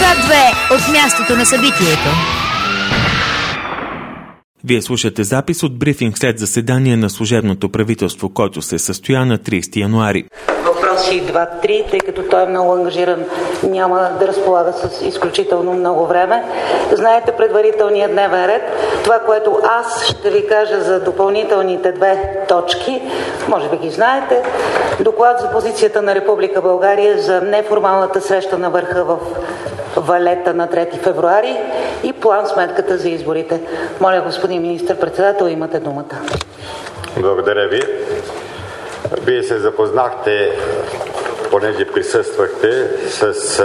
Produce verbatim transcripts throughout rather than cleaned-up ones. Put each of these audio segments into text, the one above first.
К две от мястото на събитието. Вие слушате запис от брифинг след заседание на служебното правителство, който се състоя на тридесети януари. Въпроси два-три, тъй като той е много ангажиран, няма да разполага с изключително много време. Знаете предварителния дневен ред. Това, което аз ще ви кажа за допълнителните две точки, може би ги знаете. Доклад за позицията на Република България за неформалната среща на върха в Валета на трети февруари и план сметката за изборите. Моля, господин министър-председател, имате думата. Благодаря ви. Вие се запознахте, понеже присъствахте, с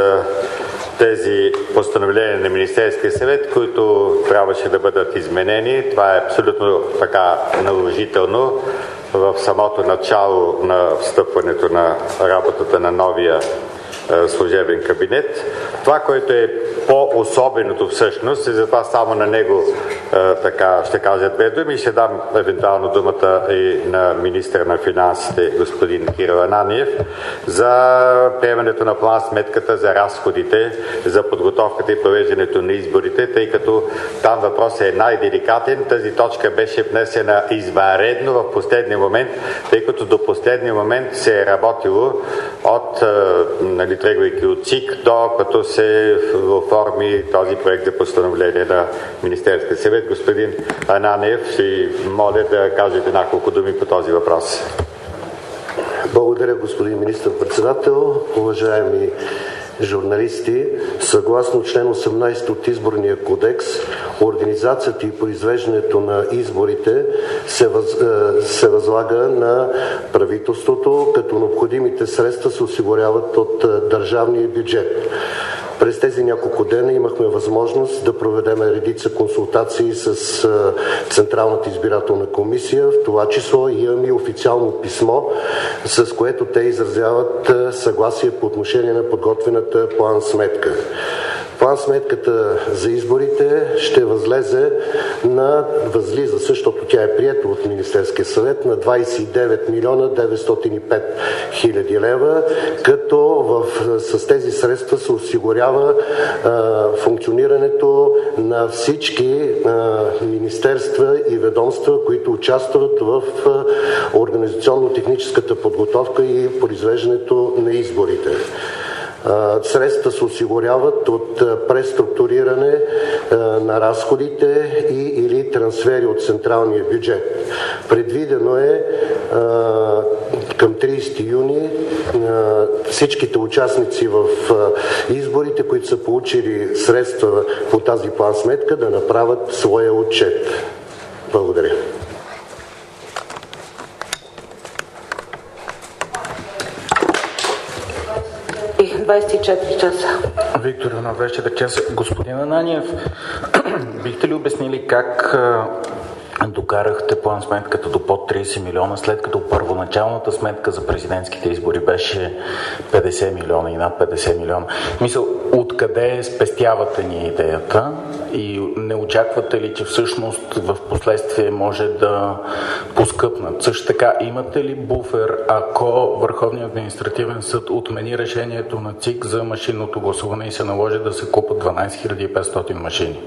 тези постановления на Министерския съвет, които трябваше да бъдат изменени. Това е абсолютно така наложително в самото начало на встъпването на работата на новия служебен кабинет. Това, което е по-особеното всъщност, и затова само на него е, така ще кажа две думи и ще дам евентуално думата и на министър на финансите господин Кирил Ананиев за приемането на план сметката за разходите за подготовката и провеждането на изборите, тъй като там въпросът е най-деликатен. Тази точка беше внесена извънредно в последния момент, тъй като до последния момент се е работило от, нали, тръгвайки от ЦИК, до като се оформи този проект за постановление на Министерския съвет. Господин Ананиев, ще моля да кажете няколко думи по този въпрос. Благодаря, господин министър-председател. Уважаеми журналисти, съгласно член осемнадесети от Изборния кодекс, организацията и произвеждането на изборите се, въз, се възлага на правителството, като необходимите средства се осигуряват от държавния бюджет. През тези няколко дена имахме възможност да проведем редица консултации с Централната избирателна комисия, в това число имаме и официално писмо, с което те изразяват съгласие по отношение на подготвената план сметка. План сметката за изборите ще възлезе на, възлиза, защото тя е приета от Министерския съвет, на двадесет и девет милиона деветстотин и пет хиляди лева, като в, с тези средства се осигурява а, функционирането на всички а, министерства и ведомства, които участват в а, организационно-техническата подготовка и произвеждането на изборите. Средства се осигуряват от преструктуриране на разходите и или трансфери от централния бюджет. Предвидено е към тридесети юни всичките участници в изборите, които са получили средства по тази план сметка, да направят своя отчет. Благодаря. двадесет и четири часа. Виктор Иванов, двадесет и четири часа. Господин Ананиев, бихте ли обяснили как докарахте план сметката до под тридесет милиона, след като първоначалната сметка за президентските избори беше петдесет милиона и над петдесет милиона? Мисъл, откъде спестявате ни идеята и не очаквате ли, че всъщност в последствие може да поскъпнат? Също така, имате ли буфер, ако Върховният административен съд отмени решението на ЦИК за машинното гласуване и се наложи да се купат дванадесет хиляди и петстотин машини?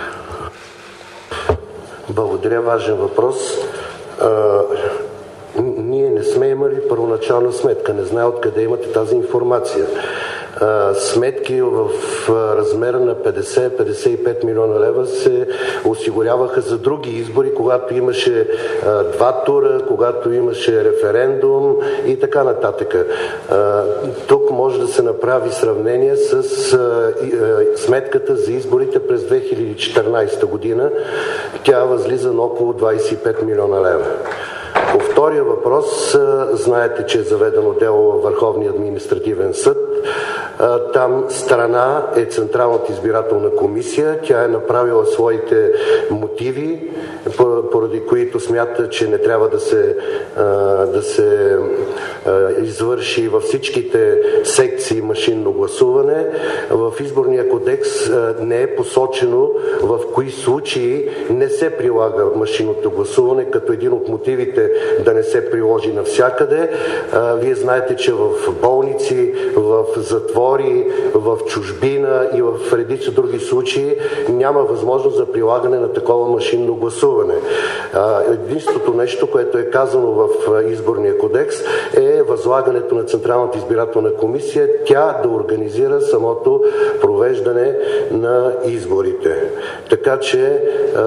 Благодаря, важен въпрос. А, ние не сме имали първоначална сметка. Не знае откъде имате тази информация. А, сметки в размера на петдесет до петдесет и пет милиона лева се осигуряваха за други избори, когато имаше а, два тура, когато имаше референдум и така нататък. А, тук може да се направи сравнение с а, а, сметката за изборите през две хиляди и четиринадесета година. Тя възлиза на около двадесет и пет милиона лева. По втория въпрос, знаете, че е заведено дело във Върховния административен съд. Там страна е Централната избирателна комисия. Тя е направила своите мотиви, поради които смята, че не трябва да се, да се извърши във всичките секции машинно гласуване. В Изборния кодекс не е посочено в кои случаи не се прилага машинното гласуване, като един от мотивите да не се приложи навсякъде. Вие знаете, че в болници, в затвори, затвори в чужбина и в редица други случаи няма възможност за прилагане на такова машинно гласуване. Единственото нещо, което е казано в Изборния кодекс, е възлагането на Централната избирателна комисия тя да организира самото провеждане на изборите. Така че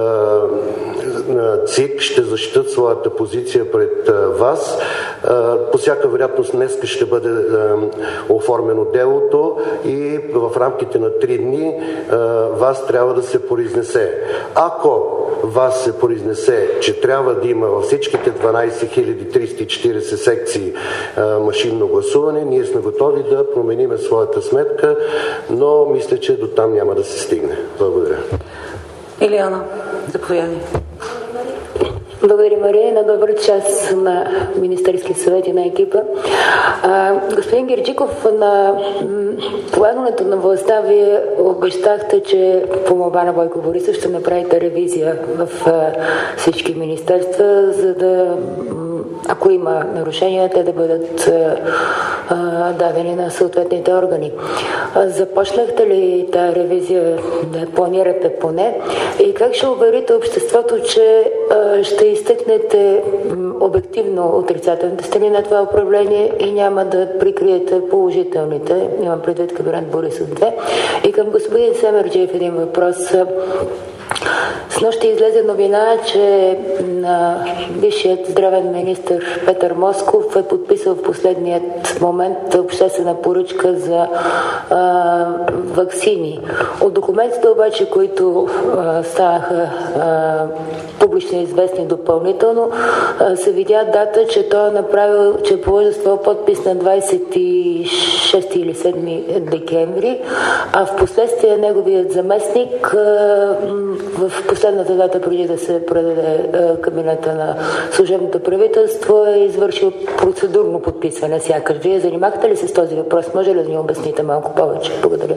ЦИК ще защитят своята позиция пред вас. По всяка вероятност днес ще бъде оформено делото и в рамките на три дни вас трябва да се произнесе. Ако вас се произнесе, че трябва да има във всичките дванадесет хиляди триста и четиридесет секции машинно гласуване, ние сме готови да променим своята сметка, но мисля, че до там няма да се стигне. Благодаря. Илияна, заповядай. Благодаря, Мария. На добър час на Министерския съвет и на екипа. А, господин Герджиков, на полагането на властта вие обещахте, че по молба на Бойко Борисов ще направите ревизия в а, всички министерства, за да, ако има нарушения, те да бъдат а, дадени на съответните органи. А, започнахте ли тази ревизия, да планирате поне? И как ще уверите обществото, че а, ще изтъкнете обективно отрицателните страни на това управление и няма да прикриете положителните, имам предвид кабинет Борисов две. И към господин Семерджиев един въпрос. Снощи излезе новина, че на бившият здравен министър Петър Москов е подписал в последният момент обществена поръчка за а, ваксини. От документите обаче, които а, станаха а, публично известни допълнително, а, се видя дата, че той е направил, че е положил своя подпис на двадесет и шести или седми декември, а в последствие неговият заместник а, в последната дата, преди да се предаде е, кабинета на служебното правителство, е извършил процедурно подписване. Сякаш вие занимахте ли се с този въпрос? Може ли да ни обясните малко повече? Благодаря.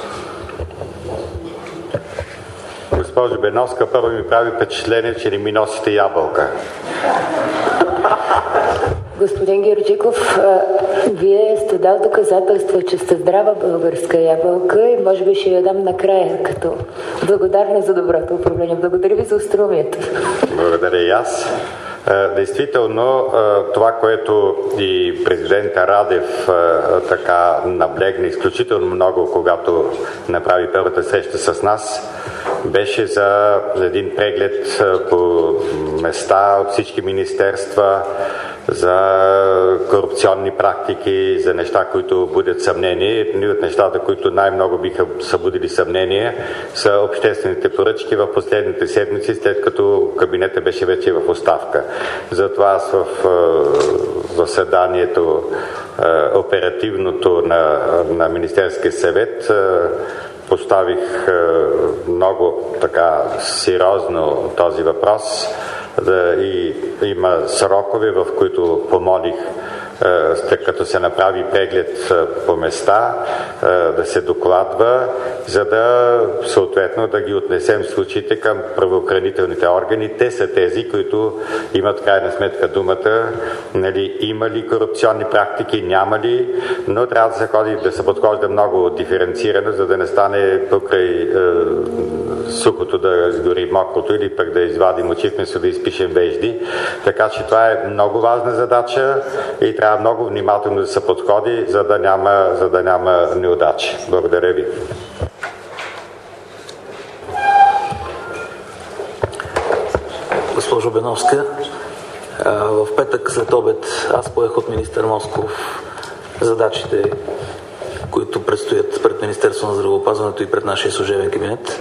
Госпожо Беновска, първо ми прави впечатление, че не ми носите ябълка. Господин Герджиков, вие сте дал доказателство, че сте здрава българска ябълка и може би ще я дам накрая като благодарна за доброто управление. Благодаря ви за остроумието. Благодаря и аз. Действително, това, което и президента Радев така наблегна изключително много, когато направи първата среща с нас, беше за един преглед по места от всички министерства, за корупционни практики, за неща, които будят съмнение. Едни от нещата, които най-много биха събудили съмнение, са обществените поръчки в последните седмици, след като кабинетът беше вече в оставка. Затова аз в заседанието оперативното на, на Министерския съвет поставих много така сериозно този въпрос. И има срокове, в които помолих, като се направи преглед по места, да се докладва, за да съответно да ги отнесем случаите към правоохранителните органи. Те са тези, които имат крайна сметка думата, нали, има ли корупционни практики, няма ли, но трябва да се ходи, да се подхожда много диференцирано, за да не стане покрай е, сухото да гори мокрото или пък да извадим очите, да изпишем вежди. Така че това е много важна задача и трябва много внимателно да се подходи, за да няма, за да няма неудачи. Благодаря ви. Госпожо Беновска, в петък след обед аз поех от министър Москов задачите, които предстоят пред Министерство на здравеопазването и пред нашия служебен кабинет.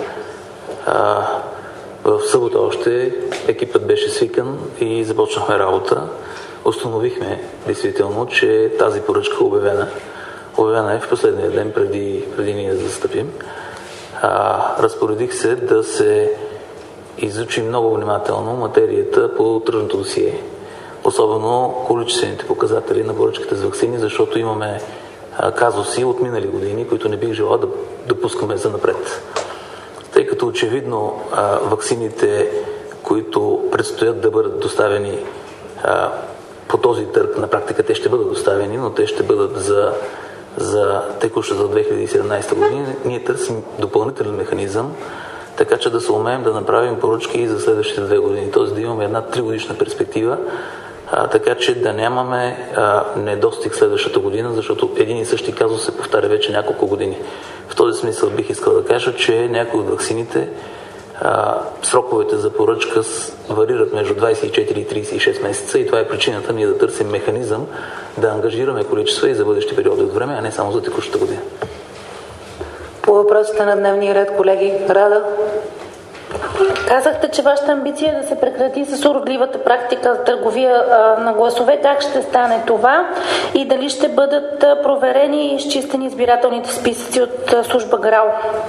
В събота още екипът беше свикан и започнахме работа. Установихме действително, че тази поръчка е обявена. Обявена е в последния ден преди, преди ние да застъпим. А, разпоредих се да се изучи много внимателно материята по тръжното досие. Особено количествените показатели на поръчката за ваксини, защото имаме а, казуси от минали години, които не бих желал да допускаме за напред. Тъй като очевидно а, ваксините, които предстоят да бъдат доставени а, по този търг, на практика те ще бъдат доставени, но те ще бъдат за за текущата две хиляди и седемнадесета година. Ние търсим допълнителен механизъм, така че да се умеем да направим поръчки и за следващите две години. Т.е. да имаме една тригодишна перспектива, а, така че да нямаме а, недостиг следващата година, защото един и същи казус се повтаря вече няколко години. В този смисъл бих искал да кажа, че някои от ваксините а, сроковете за поръчка варират между двадесет и четири и тридесет и шест месеца и това е причината ние да търсим механизъм да ангажираме количества и за бъдещи периоди от време, а не само за текущата година. По въпросите на дневния ред, колеги. Рада? Казахте, че вашата амбиция е да се прекрати с уродливата практика за търговия а, на гласове. Как ще стане това и дали ще бъдат а, проверени и изчистени избирателните списъци от а, служба ГРАО?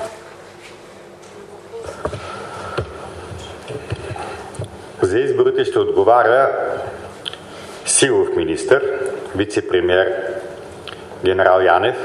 За изборите ще отговаря силов министър, вице-премиер генерал Янев,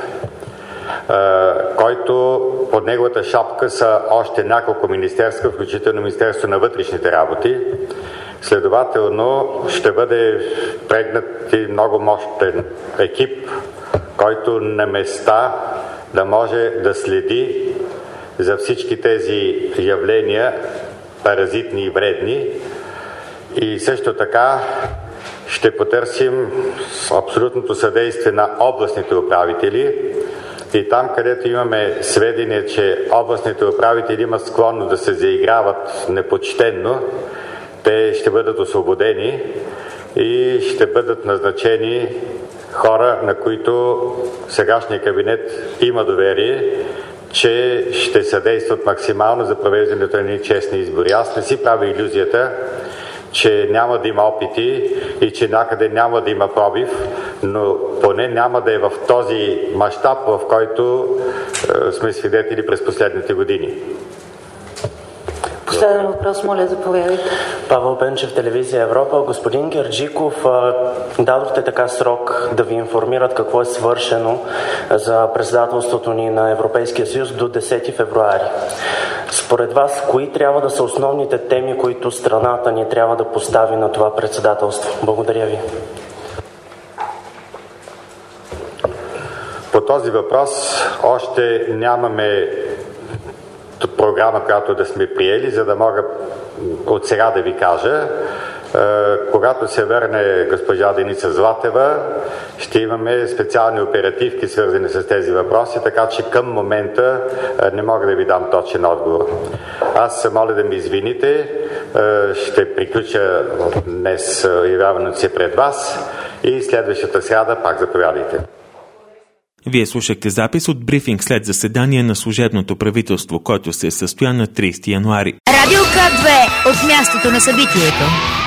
който под неговата шапка са още няколко министерства, включително Министерство на вътрешните работи. Следователно ще бъде прегнат и много мощен екип, който на места да може да следи за всички тези явления, паразитни и вредни. И също така ще потърсим абсолютното съдействие на областните управители. И там, където имаме сведения, че областните управители имат склонност да се заиграват непочтенно, те ще бъдат освободени и ще бъдат назначени хора, на които сегашния кабинет има доверие, че ще съдействат максимално за провеждането на едни честни избори. Аз не си правя илюзията, че няма да има опити и че някъде няма да има пробив, но поне няма да е в този мащаб, в който е, сме свидетели през последните години. Последен въпрос, моля, заповядайте. Павел Пенчев, телевизия Европа. Господин Герджиков, дадохте така срок да ви информират какво е свършено за председателството ни на Европейския съюз до десети февруари. Според вас, кои трябва да са основните теми, които страната ни трябва да постави на това председателство? Благодаря ви. По този въпрос още нямаме програма, която да сме приели, за да мога от сега да ви кажа. Когато се върне госпожа Деница Златева, ще имаме специални оперативки, свързани с тези въпроси, така че към момента не мога да ви дам точен отговор. Аз моля да ми извините, ще приключа днес явяването си пред вас и следващата сряда пак заповядайте. Вие слушахте запис от брифинг след заседание на служебното правителство, който се състоя на тридесети януари. Радио К две от мястото на събитието.